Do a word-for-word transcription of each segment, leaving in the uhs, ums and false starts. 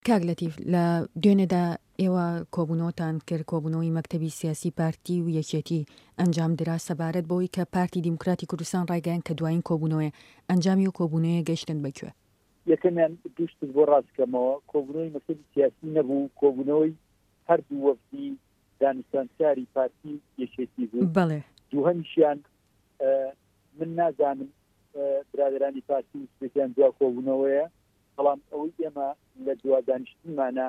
کاک لەتیف لە دوێنێدا ئێوە کۆبوونەوەتان کرد کۆبوونەوەی مەکتەبی سیاسی پارتی و یەکێتی ئەنجام درا سەبارەت بەوەی کە پارتی دیموکراتی کوردستان ڕایگەیاند کە دوایین کۆبوونەوەیە ئەنجامی و کۆبوونەوەیە گەیشتن بەکوێ؟ یەکەمیان دوشت بۆ ڕاستکەمەوە کۆبوونەوەی مەکتەبی سیاسی نەبوو، کۆبوونەوەی هەردوو وەفدی دانوستانکاری پارتی یەکێتی بوو. بەڵێ دووهەمیشیان من نازانم برادرانی پارتی و سپێکیان دوا کۆبوونەوەیە، بەڵام ئەوەی ئێمە لە دوا دانیشتنمانە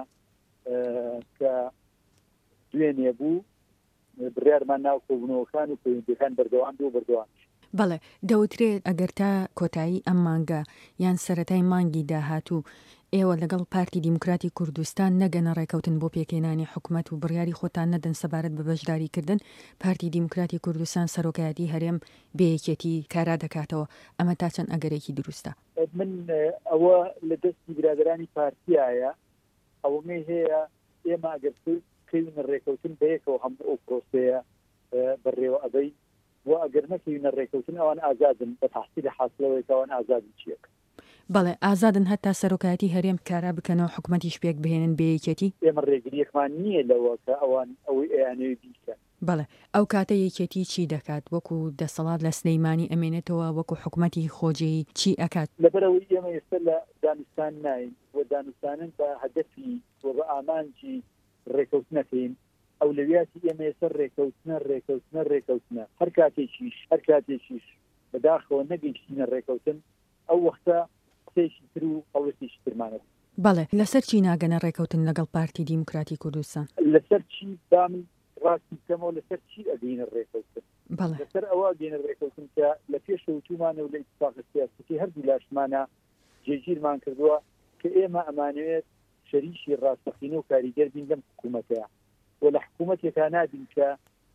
کە دوێنێ بوو بڕیارمان ناو کۆبوونەوەکان و پەیوەندیەکان بەردەوام بوو بەردەوام. بەڵێ دەوترێت ئەگەر تا کۆتایی ئەم مانگە یان سەرەتای مانگی داهاتوو ئێوە لەگەڵ پارتی دیموکراتی کوردستان نەگەنە ڕێکەوتن بۆ پێکێنانی حکوومەت و بڕیاری خۆتان نەدەن سەبارەت بە بەشداریکردن پارتی دیموکراتی کوردستان سەرۆکایەتی هەرێم بەیەکێتی کارا دەکاتەوە، ئەمە تا چەند ئەگەرێکی دروستە؟ من ئەوە لە دەستی برادرانی پارتیایە، ئەوەمە هەیە ئێمە ئەگەر کەوینە ڕێکەوتن بەیەکەوە هەموو ئەو پرۆسەیە بەڕێوە ئەبەی و ئەگەر نەکەوینە ڕێکەوتن ئەوان ئازادن بە تەحسیلی حاصلەوەی ئەوان ئازادی چیەکە. بەڵێ ئازادن هەتا سەرۆکایەتی هەرێم کارا بکەنەوە حکوومەتیش پێک بهێنن بەیەکێتی. ئێمە ڕێگریەکمان نییە لەوە کە ئەوان ئەوەی ئەیانەوەی بیکەن. بەڵێ ئەو کاتە یەکێتی چی دەکات؟ وەکو دەسەڵات لە سلەیمانی ئەمێنێتەوە وەکو حکوومەتی خۆجی چی ئەکات؟ لەبەرەوەی ئێمە ئێستا لە دانوستان ناین و دانوستانن بە هەدەفی و بە ئامانجی ڕێکەوتنەکەین، ئەو لەویاتی ئێمە ێستا ڕێکەوتنە ڕێکەوتنە ڕێکەوتنە هەر کاتێکیش هەر کاتێکیش بەداخەوە نەگەیشتینە ڕێکەوتن ئەو وەختە قسەیشی تر و هەڵوێستی ترمانێت. بەڵێ لەسەر چی ناگەنە ڕێکەوتن لەگەڵ پارتی دیموکراتی کوردستان؟ لەسەر چی بامن ڕاستی بکەمەوە لەسەر چی ئەگەینە ڕێکەوتن؟ بەڵێ لەسەر ئەوە ئەگەینە ڕێکەوتن کە لە پێشەوتومانە و لە ئیتفاقە سیاسەتی هەردوو لاشمانە جێگیرمان کردووە کە ئێمە ئەمانەوێت شەریکی ڕاستەقینە و کاریگەر بین لەم حکوومەتەیە و لە حکوومەتێکا نابین کە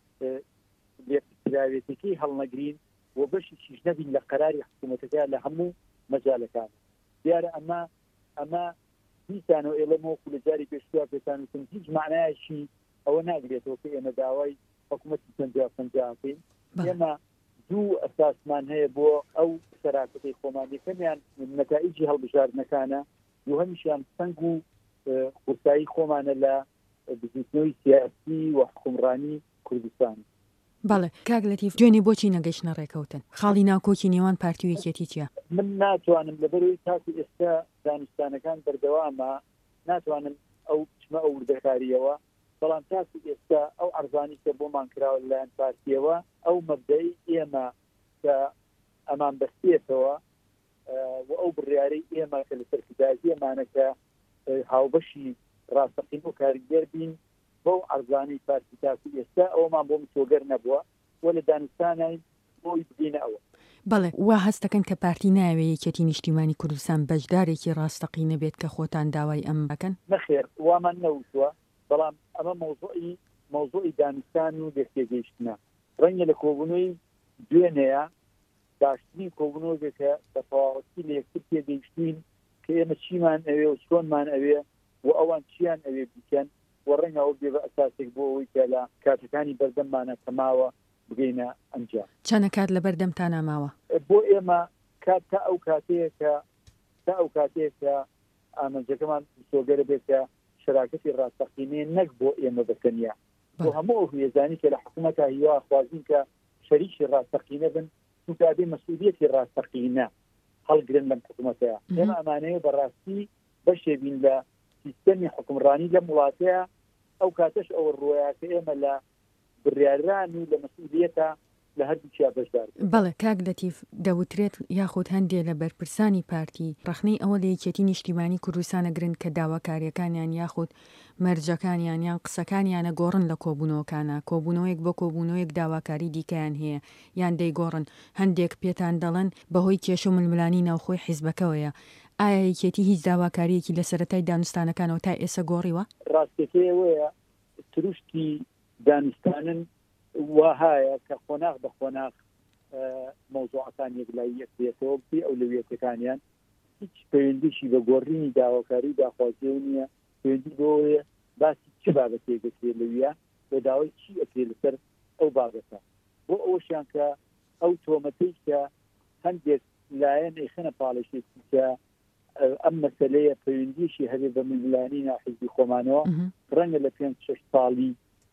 لێپراوێتەکەی هەڵنەگرین و بەشیش نەبین لە قەراری حکوومەتەکە لە هەموو مەجالەکان. دیارە ئەمە ئەمە دیسانەوە ئێڵەمەوەکو لە جاری پێشوا پێتان وتم هیچ معنایەکی ئەوە ناگرێتەوە کە ئێمە داوای حکوومەتی پەنجا پەنجاکەین. ئێمە دوو ئەساسمان هەیە بۆ ئەو سەراکەتەی خۆمان. یەکەمیان نەتائیجی هەڵبژاردنەکانە، دووهەمیشیان سەنگ و قورسایی خۆمانە لە بزنسنەوەی سیاسی و حکومڕانی کوردستان. بەڵێ کاک لەتیف دوێنێ بۆچی نەگەیشتنە ڕێکەوتن؟ خاڵی ناکۆکی نێوان پارتی و یەکێتی چییە؟ من ناتوانم لەبەرەوەی تاکو ئێستا دانوستانەکان بەردەوامە ناتوانم ئەو چمە ئەو وردەکاریەوە، بەڵام تاکو ئێستا ئەو عەرزانی کە بۆمان کراوە لەلایەن پارتیەوە ئەو مەبدەی ئێمە کە ئەمان بەستێتەوە و ئەو بڕیارەی ئێمە کە لە سەرکردازی ئەمانەکە هاوبەشی ڕاستەقین و کاریگەر بین بەو عەرزانەی پارتی تاکو ئێستا ئەومان بۆ متۆگەر نەبووە و لە دانوستانای بۆی بگینە ئەوە. بەڵێ وا هەست دەکەن کە پارتی ناوێ یەکێتی نیشتیمانی کوردستان بەشدارێکی ڕاستەقینە بێت کە خۆتان داوای ئەم بکەن؟ نەخێر وامان نەوتووە، بەڵام ئەمە مۆزوعی مۆزوعی دانوستان و دەستێگەیشتنە. ڕەنگە لە کۆبوونەوەی دوێنەیە باشترین کۆبوونەوەکە بە تەواوەتی لە یەکتر پێگەیشتین کە ئێمە چیمان ئەوێ و چۆنمان ئەوێ و ئەوان چیان ئەوێ بکەن و ڕەنگەوە بێ بە ئەساسێک بۆ ئەوەی کە لە کاتەکانی بەردەممانە کەماوە بگەینە ئەنجام. چەنە کات لە بەردەمتان ئاماوە؟ بۆ ئێمە کات تا ئەو کاتەیە کە تا ئەو کاتەیە کە ئامانجەکەمان سۆگەرە بێت کە شراکەتی ڕاستەقینەیە نەک بۆ ئێمە بەتەنیا بۆ هەموو ئەو هێزانی کە لە حکوومەتە هیوا خوازین کە شەریکی ڕاستەقینە بن وتابێ مەسئولیەتی ڕاستەقینە هەڵگرن لەم حکوومەتەیە. ئێمە ئەمانەیە بەڕاستی بەشێ بین لە سیستەمی حکومڕانی لە وڵاتەیە ئەو کاتەش ئەوە ڕۆیە کە ئێمە لە بڕیاران و لە مەسئولیەتە لە هەردووچیا بەشدار. بەڵێ کاک لەتیف دەوترێت یاخود هەندێک لە بەرپرسانی پارتی ڕخنەی ئەوە لە یەکێتی نیشتیمانی کوردستانە گرن کە داواکاریەکانیان یاخود مەرجەکانیان یان قسەکانیانە گۆڕن لە کۆبوونەوەکانە، کۆبوونەوەیەک بۆ کۆبوونەوەیەک داواکاری دیکەیان هەیە یان دەیگۆڕن. هەندێک پێتان دەڵێن بەهۆی کێشە و ململانی ناوخۆی حیزبەکەوەیە. ئایا یەکێتی هیچ داواکاریەکی لە سەرەتای دانوستانەکانەوە تا ئێستا گۆڕیوە؟ ڕاستەکەیەوەیە تروشتی دانوستانن وهایە کە خۆناغ بە خۆناغ مۆزوعەکان یەکلای یەکبێتەوە بێ ئەو لەوێتەکانیان هیچ پەیوەندیشی بە گۆڕینی داواکاری داخوازیە نییە. پەیوەندی بۆیە باسی چ بابەتێکەکرێ لەویە بە داوای چی ئەکرێ لەسەر ئەو بابەتە بۆ ئەوەشیان کە ئەو تۆمەتەی کە هەندێک لایەن ئەیخەنە پاڵەشێتی کە ئەم مەسەلەیە پەیوەندیشی هەبێ بە ململانی ناحیزبی خۆمانەوە ڕەنگە لە پێنج شەش ساڵی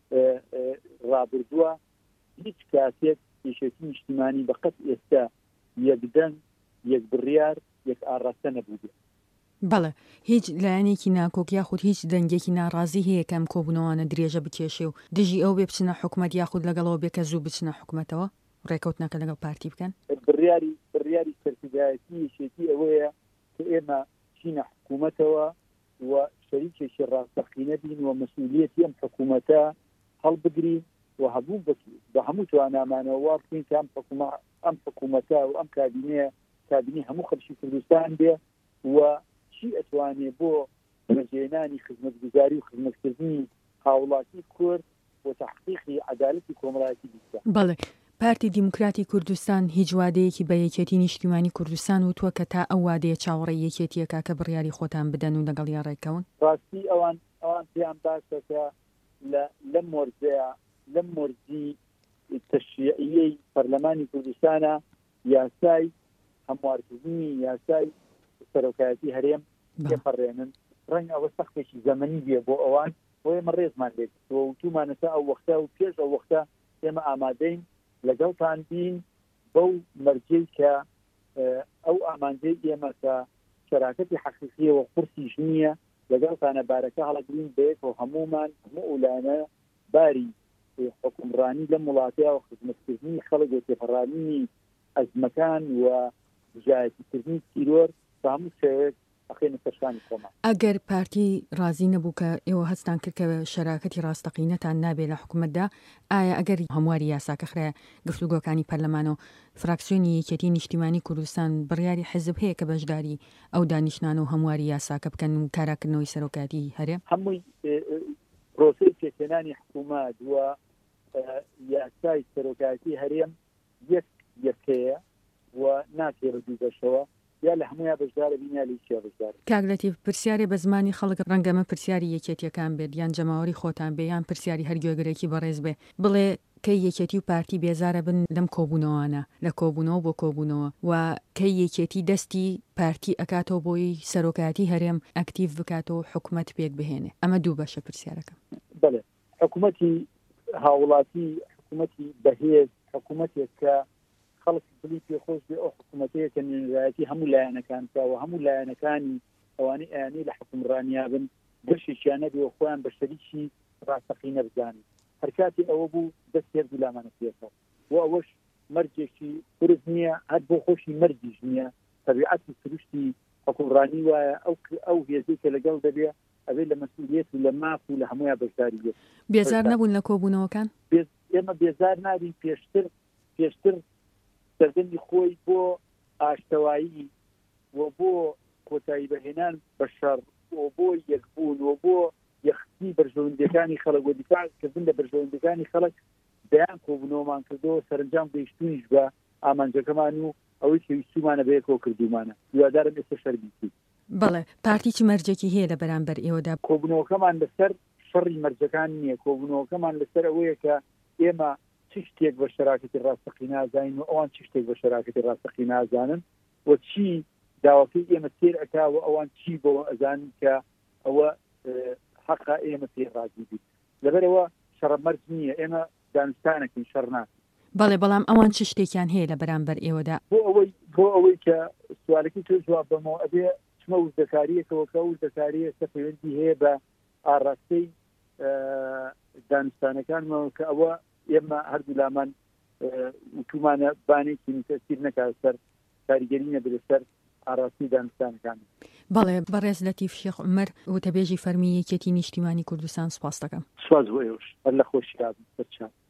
ڕابردووە هیچ کاتێک کێشەتی نیشتیمانی بەقەت ئێستا یەکدەنگ یەک بڕیار یەک ئاڕاستە نەبوو. بەڵێ هیچ لایەنێکی ناکۆک یاخود هیچ دەنگێکی ناڕازی هەیە کەم کۆبوونەوەوانە درێژە بکێشێ و دژی ئەو بێ بچنە حکوومەت یاخود لەگەڵەوە بێکە زوو بچنە حکوومەتەوە ڕێکەوتنەکە لەگەڵ پارتی بکەن. بڕیاری بڕیاری سەرکردایەتی یەکێتی ئەوەیە کە ئێمە چینە حکوومەتەوە و شەریکێکی ڕاستەقینە بین و مەسئولیەتی ئەم حکوومەتە هەڵبگرین و هەبوو بە هەموو توانامانەوە وا بکەین کە ئەم حکوومەتە و ئەم کابینەیە کابینی هەموو خەڵکی کوردستان بێ و چی ئەتوانێ بۆ بەجێنانی خزمەتگوزاری و خزمەتکردنی هاوڵاتی کورد بۆ تحقیقی عەدالەتی کۆمەڵایەتی بیستە. بەڵێ پارتی دیموکراتی کوردستان هیچ وادەیەکی بە یەکێتی نیشتیمانی کوردستان وتووە کە تا ئەو وادەیە چاوەڕێی یەکێتیەکە کە بڕیاری خۆتان بدەن و لەگەڵ یان ڕێکەون. ڕاستی ئەوان ئەوان پێیان باشە کە لە مۆرزەیە لەم مۆرزی تەشریعیەی پەرلەمانی کوردستانە یاسای هەموارکردنی یاسای سەرۆکایەتی هەرێم پێپەڕێنن ڕەنگە ئەوە سەختێکی زەمەنی بێ بۆ ئەوان بۆ ئێمە ڕێزمان لێت و تومانەسا ئەو وەختە و پێش ئەو وەختە ئێمە ئامادەین لەگەڵتان بین بەو مەرجەی کە ئەو ئامانجەی ئێمە کە شەراکەتی حەقیقیەوە قورسیش نییە لەگەڵتانە بارەکە هەڵەگرین بێت و هەمومان هەموو ئەولانە باری حکومڕانی لەم وڵاتەیە و خزمەتکردنی خەڵک و تێپەڕانینی ئەزمەکان و بژایەتیکردنی تیرۆر بە هەموو شێوەیەک ئەخێنە سەرشانی خۆمان. ئەگەر پارتی رازی نەبوو کە ئێوە هەستان کرد کە شەراکەتی ڕاستەقینەتان نابێت لە حکوومەتدا ئایا ئەگەر هەمواری یاساکە خرای گفتوگۆکانی پەرلەمان و فراکسیۆنی یەکێتی نیشتیمانی کوردستان بڕیاری حزب هەیە کە بەشداری ئەو دانیشتنانە و هەمواری یاساکە بکەن و کاراکردنەوەی سەرۆکاتی هەرێم هەمووی پرۆسەی پێکهێنانی حکوومەت و یاسای سەرۆکاتی هەرێم یەک یەکەیە و ناکێرە دوو بەشەوە یا لە هەموویان بەشدارە بین یا لە هیچیان بەشدارە. کاگلەتی پرسیارێ بە زمانی خەڵک ڕەنگەمە پرسیاری یەکێتیەکان بێت یان جەماوەری خۆتان بێ یان پرسیاری هەرگوێگرێکی بەڕێز بێ بڵێ کەی یەکێتی و پارتی بێزارە بن لەم کۆبوونەوەوانە لە کۆبوونەوە بۆ کۆبوونەوە و کەی یەکێتی دەستی پارتی ئەکاتەوە بۆی سەرۆکاتی هەرێم ئەکتیڤ بکاتەوە حکوومەت پێک بهێنێ. ئەمە دوو بەشە پرسیارەکەم. بەڵێ حکوومەتی هاوڵاتی حکوومەتی بەهێز حکوومەتێک کە خەڵک بلی پێخۆش بێ ئەو حکوومەتەیە کە نوێنەرایەتی هەموو لایەنەکان کەوە هەموو لایەنەکانی ئەوانەی ئەیانی لە حکومڕانیا بن گەشتێکیانە بێ خۆیان بە شەریکی ڕاستەقینە بزانن. هەر کاتی ئەوە بوو دەست پێ گولامانە پێکەوە و ئەوەش مەرجێکی فرز نییە هەر بۆ خۆشی مەرجیش نییە تەبیعەتی سروشتی حکومڕانی وایە ئەو ئەو هێزەی کە لەگەڵ دەبێ ئەبێ لە مەسئولیەت و لە ماف و لە هەموویان بەشداری بێت. بێزار نەبوون لە کۆبوونەوەکان؟ ئێمە بێزار نابین پێشتر پێشتر سەردەمی خۆی بۆ ئاشتەوایی و بۆ کۆتایی بەهێنان بە شەڕ و بۆ یەکبوون و بۆ یەختی بەرژەوەندەکانی خەڵک و دیفاعکردن لە بەرژەوەندەکانی خەڵک بەیان کۆبوونەوەمان کردەوە سەرنجام گەیشتونیش بە ئامانجەکەمان و ئەوەی پێویستیمانە بەیەکەوە کردومانە هیوادارم ئێستا شەربیتی. بەڵێ پارتیی مەرجێکی هەیە لە بەرامبەر ئێوەدا؟ کۆبوونەوەکەمان لەسەر شەڕی مەرجەکان نییە کۆبوونەوەکەمان لەسەر ئەوەیە کە ئێمە چ شتێک بە شەراکەتی ڕاستەقی نازانین و ئەوان چ شتێک بە شەراکەتی ڕاستەقی نازانن و چی داواکەی ئێمە تێر ئەکاوە ئەوان چی بەوە ئەزانن کە ئەوە حەقا ئێمە پێ ڕازی بیت لەبەرەوە شەڕە مەرج نییە ئێمە دانستانێکی شەڕ ناکەین. بەڵێ بەڵام ئەوان چ شتێکیان هەیە لە بەرامبەر ئێوەدا؟ بۆ ئەوەی بۆ ئەوەی کە سوالەکەی تۆ جواب بەمەوە ئەبێ چمە وزدەکاریەکەوە کە وزدەکاریە کە پەیوەندی هەیە بە ئاڕاستەی دانستانەکانمەوە کە ئەوە ئێمە هەردوو لامان وتومانە بانێکی تەسیر نەکات سەر کاریگەرینە بەسەر ئاراستی دانستانەکان. بەڵێ بەڕێز لەتیف شێخ عومەر وتەبێژی فەرمی یەکێتی نیشتیمانی کوردستان سوپاس دەکەم. سواز بۆ ئێوەش هەر لە خۆشیادن.